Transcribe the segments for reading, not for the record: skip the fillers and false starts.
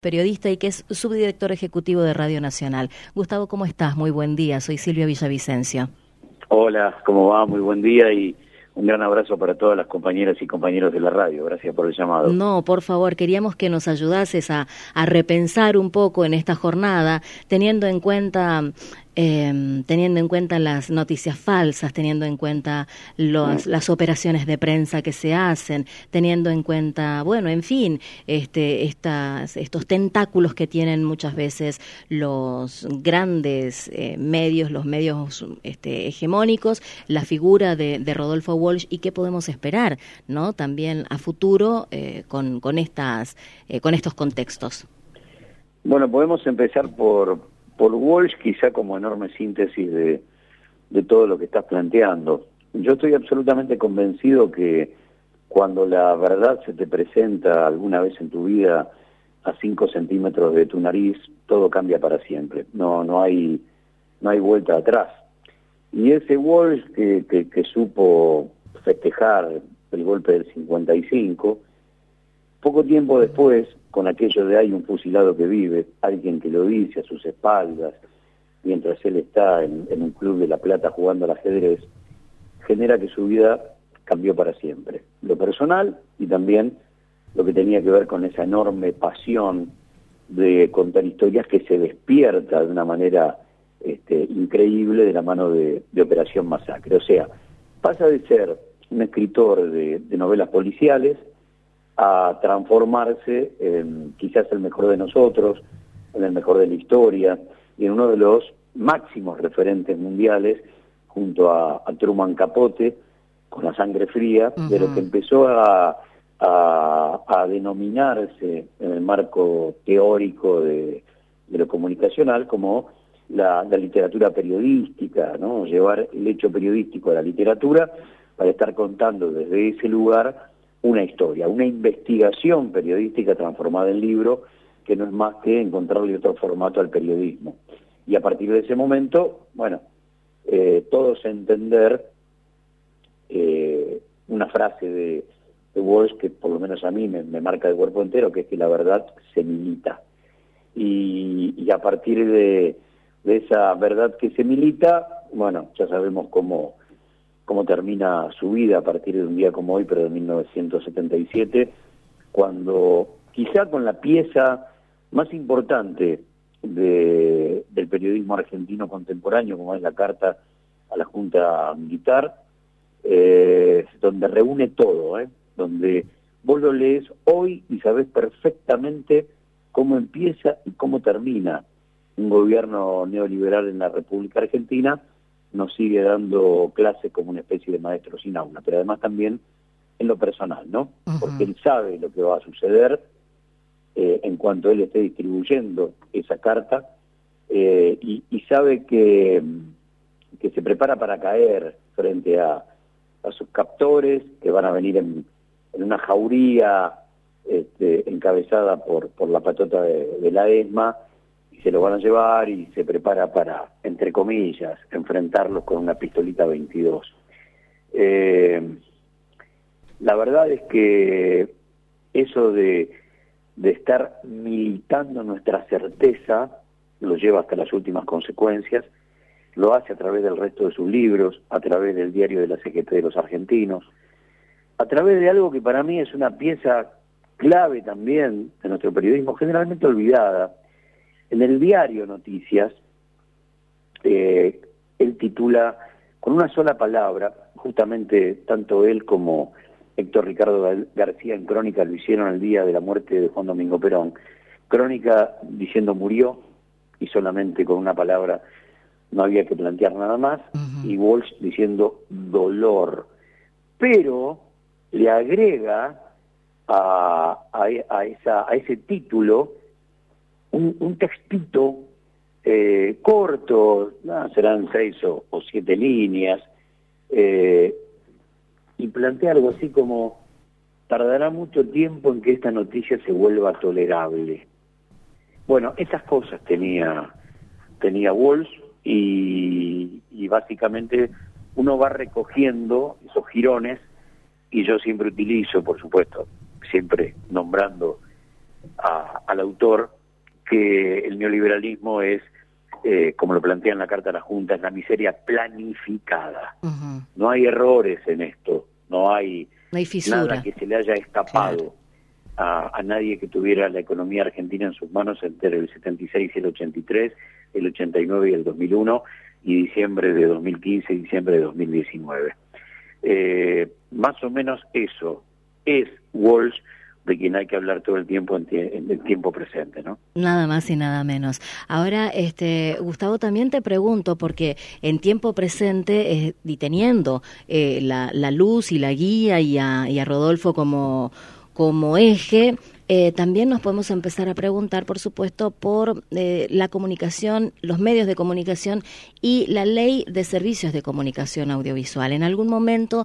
Periodista y que es subdirector ejecutivo de Radio Nacional. Gustavo, ¿cómo estás? Muy buen día, soy Silvia Villavicencio. Hola, ¿cómo va? Muy buen día y un gran abrazo para todas las compañeras y compañeros de la radio. Gracias por el llamado. No, por favor, queríamos que nos ayudases a repensar un poco en esta jornada, teniendo en cuenta las noticias falsas, teniendo en cuenta las operaciones de prensa que se hacen, teniendo en cuenta, bueno, en fin, estos tentáculos que tienen muchas veces los grandes medios, los medios hegemónicos, la figura de Rodolfo Walsh y qué podemos esperar, ¿no? También a futuro con estos contextos. Bueno, podemos empezar por Walsh, quizá como enorme síntesis de todo lo que estás planteando. Yo estoy absolutamente convencido que cuando la verdad se te presenta alguna vez en tu vida a 5 centímetros de tu nariz, todo cambia para siempre. No hay vuelta atrás. Y ese Walsh que supo festejar el golpe del 55, poco tiempo después, con aquello de hay un fusilado que vive, alguien que lo dice a sus espaldas, mientras él está en un club de La Plata jugando al ajedrez, genera que su vida cambió para siempre. Lo personal y también lo que tenía que ver con esa enorme pasión de contar historias que se despierta de una manera increíble de la mano de Operación Masacre. O sea, pasa de ser un escritor de novelas policiales a transformarse en quizás el mejor de nosotros, en el mejor de la historia, y en uno de los máximos referentes mundiales, junto a Truman Capote, con La Sangre Fría, de lo que empezó a denominarse en el marco teórico de lo comunicacional como la literatura periodística, ¿no? Llevar el hecho periodístico a la literatura para estar contando desde ese lugar una historia, una investigación periodística transformada en libro, que no es más que encontrarle otro formato al periodismo. Y a partir de ese momento, bueno, todos entender una frase de Walsh que por lo menos a mí me marca de cuerpo entero, que es que la verdad se milita. Y a partir de esa verdad que se milita, bueno, ya sabemos cómo termina su vida a partir de un día como hoy, pero de 1977, cuando quizá con la pieza más importante del periodismo argentino contemporáneo, como es la carta a la Junta Militar, donde reúne todo, donde vos lo lees hoy y sabés perfectamente cómo empieza y cómo termina un gobierno neoliberal en la República Argentina. Nos sigue dando clases como una especie de maestro sin aula, pero además también en lo personal, ¿no? Porque él sabe lo que va a suceder en cuanto él esté distribuyendo esa carta y sabe que se prepara para caer frente a sus captores, que van a venir en una jauría encabezada por la patota de la ESMA, se lo van a llevar y se prepara para, entre comillas, enfrentarlos con una pistolita 22. La verdad es que eso de estar militando nuestra certeza lo lleva hasta las últimas consecuencias, lo hace a través del resto de sus libros, a través del diario de la CGT de los argentinos, a través de algo que para mí es una pieza clave también de nuestro periodismo, generalmente olvidada. En el diario Noticias, él titula con una sola palabra, justamente tanto él como Héctor Ricardo García en Crónica lo hicieron el día de la muerte de Juan Domingo Perón. Crónica diciendo murió, y solamente con una palabra, no había que plantear nada más, y Walsh diciendo dolor. Pero le agrega a ese título un textito corto, serán 6 o 7 líneas, y plantea algo así como: tardará mucho tiempo en que esta noticia se vuelva tolerable. Bueno, esas cosas tenía Walsh, y básicamente uno va recogiendo esos jirones, y yo siempre utilizo, por supuesto, siempre nombrando al autor que el neoliberalismo es, como lo plantea en la Carta de la Junta, es la miseria planificada. Uh-huh. No hay errores en esto, no hay fisura, nada que se le haya escapado a nadie que tuviera la economía argentina en sus manos entre el 76 y el 83, el 89 y el 2001, y diciembre de 2015 y diciembre de 2019. Más o menos eso es Walsh, de quien hay que hablar todo el tiempo en el tiempo presente, ¿no? Nada más y nada menos. Ahora, Gustavo, también te pregunto, porque en tiempo presente, y teniendo la luz y la guía y a Rodolfo como eje, también nos podemos empezar a preguntar, por supuesto, por la comunicación, los medios de comunicación y la ley de servicios de comunicación audiovisual. En algún momento,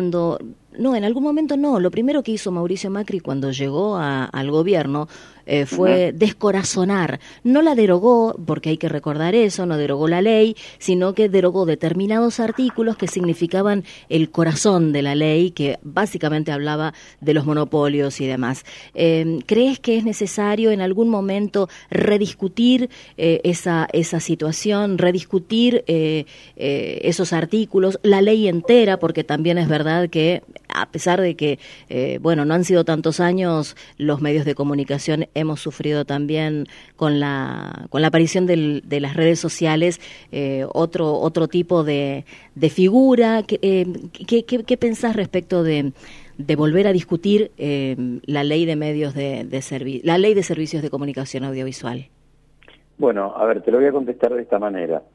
lo primero que hizo Mauricio Macri cuando llegó al gobierno fue descorazonar. No la derogó, porque hay que recordar eso, no derogó la ley, sino que derogó determinados artículos que significaban el corazón de la ley, que básicamente hablaba de los monopolios y demás. ¿Crees que es necesario en algún momento rediscutir esa situación, rediscutir esos artículos, la ley entera, porque también es verdad que a pesar de que, no han sido tantos años, los medios de comunicación hemos sufrido también con la aparición de las redes sociales otro tipo de figura? ¿Qué pensás respecto de volver a discutir la ley de medios la ley de servicios de comunicación audiovisual? Bueno, a ver, te lo voy a contestar de esta manera.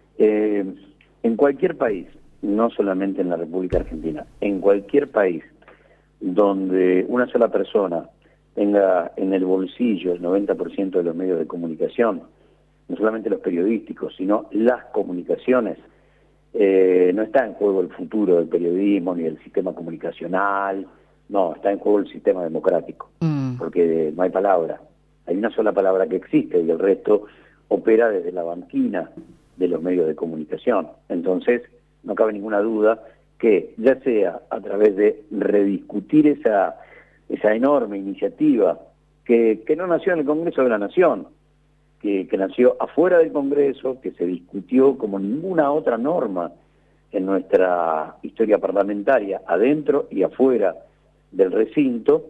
En cualquier país, no solamente en la República Argentina, en cualquier país donde una sola persona tenga en el bolsillo el 90% de los medios de comunicación, no solamente los periodísticos, sino las comunicaciones, no está en juego el futuro del periodismo ni del sistema comunicacional, no, está en juego el sistema democrático, porque no hay palabra, hay una sola palabra que existe y el resto opera desde la banquina de los medios de comunicación. Entonces, no cabe ninguna duda que, ya sea a través de rediscutir esa enorme iniciativa que no nació en el Congreso de la Nación, que nació afuera del Congreso, que se discutió como ninguna otra norma en nuestra historia parlamentaria, adentro y afuera del recinto,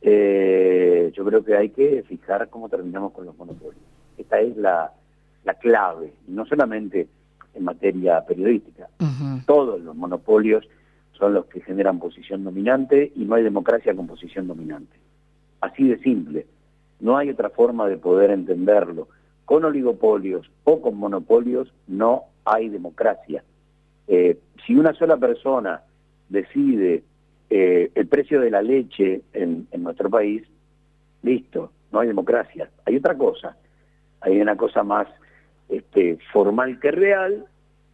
yo creo que hay que fijar cómo terminamos con los monopolios. Esta es la clave, no solamente en materia periodística. Uh-huh. Todos los monopolios son los que generan posición dominante y no hay democracia con posición dominante. Así de simple. No hay otra forma de poder entenderlo. Con oligopolios o con monopolios no hay democracia. Si una sola persona decide el precio de la leche en nuestro país, listo, no hay democracia. Hay otra cosa. Hay una cosa más formal que real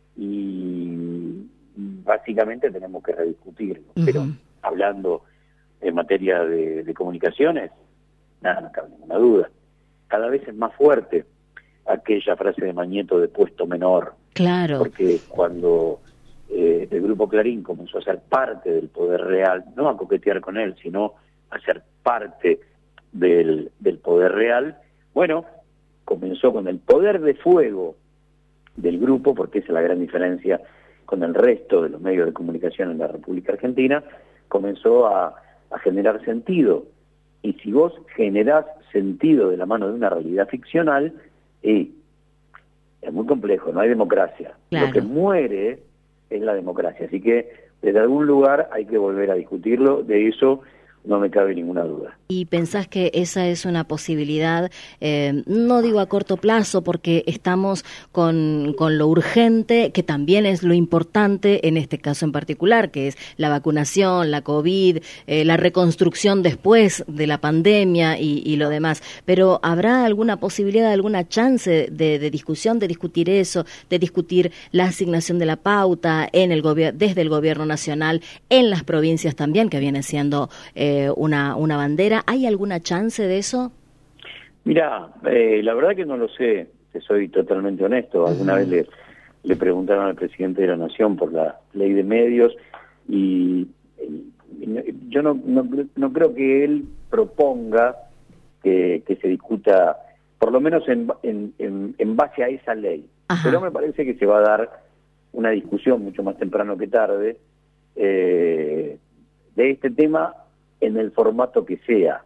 y básicamente tenemos que rediscutirlo. Uh-huh. Pero hablando en materia de comunicaciones, nada, no cabe ninguna duda. Cada vez es más fuerte aquella frase de Mañeto de puesto menor. Claro. Porque cuando el Grupo Clarín comenzó a ser parte del poder real, no a coquetear con él, sino a ser parte del poder real, bueno, comenzó con el poder de fuego del grupo, porque esa es la gran diferencia con el resto de los medios de comunicación en la República Argentina, comenzó a generar sentido. Y si vos generás sentido de la mano de una realidad ficcional, es muy complejo, no hay democracia. Claro. Lo que muere es la democracia. Así que desde algún lugar hay que volver a discutirlo, de eso no me cabe ninguna duda. ¿Y pensás que esa es una posibilidad, no digo a corto plazo, porque estamos con lo urgente, que también es lo importante en este caso en particular, que es la vacunación, la COVID, la reconstrucción después de la pandemia y lo demás? Pero ¿habrá alguna posibilidad, alguna chance de discusión, de discutir eso, de discutir la asignación de la pauta en desde el gobierno nacional, en las provincias también, que viene siendo una bandera? ¿Hay alguna chance de eso? Mira, la verdad que no lo sé, te soy totalmente honesto. Alguna vez le preguntaron al presidente de la Nación por la ley de medios y yo no creo que él proponga que se discuta, por lo menos en base a esa ley. Ajá. Pero me parece que se va a dar una discusión mucho más temprano que tarde de este tema en el formato que sea.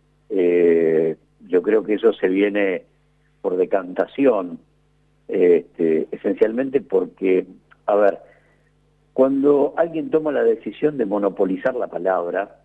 Yo creo que eso se viene por decantación, esencialmente porque, a ver, cuando alguien toma la decisión de monopolizar la palabra,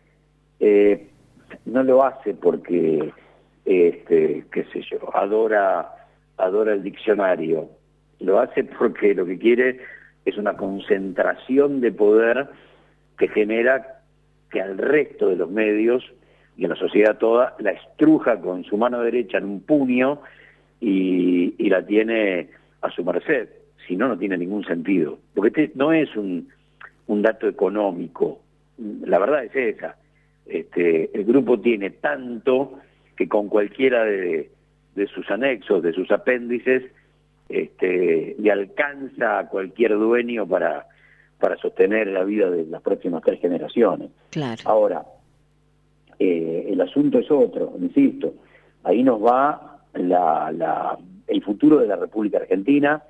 no lo hace porque, qué sé yo, adora el diccionario. Lo hace porque lo que quiere es una concentración de poder que genera que al resto de los medios y a la sociedad toda la estruja con su mano derecha en un puño y la tiene a su merced. Si no, no tiene ningún sentido. Porque no es un dato económico. La verdad es esa. El grupo tiene tanto que con cualquiera de sus anexos, de sus apéndices, le alcanza a cualquier dueño para sostener la vida de las próximas 3 generaciones. Claro. Ahora, el asunto es otro, insisto. Ahí nos va el futuro de la República Argentina,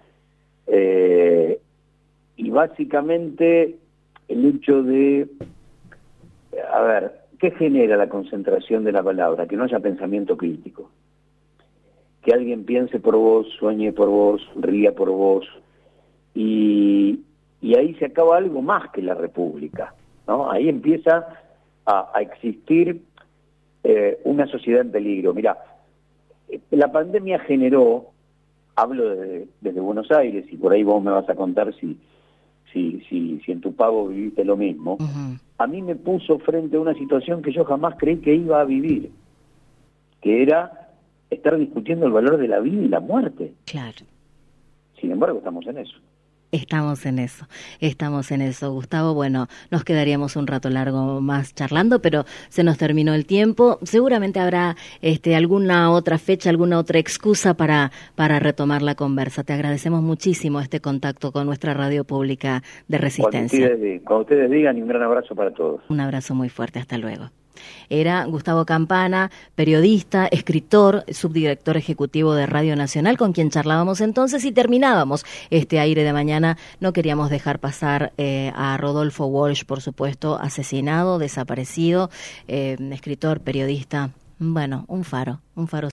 y básicamente el hecho de, a ver, ¿qué genera la concentración de la palabra? Que no haya pensamiento crítico. Que alguien piense por vos, sueñe por vos, ría por vos, y ahí se acaba algo más que la República, ¿no? Ahí empieza a existir una sociedad en peligro. Mirá, la pandemia generó, hablo desde Buenos Aires, y por ahí vos me vas a contar si en tu pago viviste lo mismo. Uh-huh. A mí me puso frente a una situación que yo jamás creí que iba a vivir, que era estar discutiendo el valor de la vida y la muerte. Claro. Sin embargo, estamos en eso. Estamos en eso, Gustavo. Bueno, nos quedaríamos un rato largo más charlando, pero se nos terminó el tiempo. Seguramente habrá alguna otra fecha, alguna otra excusa para retomar la conversa. Te agradecemos muchísimo este contacto con nuestra radio pública de Resistencia. Cuando ustedes digan, y un gran abrazo para todos. Un abrazo muy fuerte, hasta luego. Era Gustavo Campana, periodista, escritor, subdirector ejecutivo de Radio Nacional, con quien charlábamos entonces y terminábamos este aire de mañana. No queríamos dejar pasar a Rodolfo Walsh, por supuesto, asesinado, desaparecido, escritor, periodista, bueno, un faro.